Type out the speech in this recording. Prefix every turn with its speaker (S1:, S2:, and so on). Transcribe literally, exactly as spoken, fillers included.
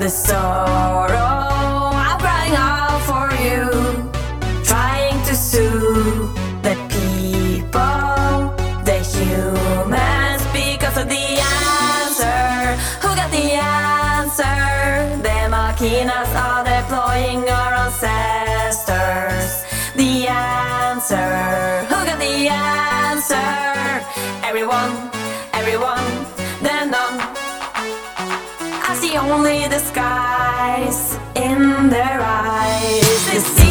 S1: the sorrow I'm crying out for you, trying to soothe the people, the humans, because of the answer. Who got the answer? The machinas are deploying our ancestors. The answer. Who got the answer? Everyone, everyone, then none. I see only the skies in their eyes. They see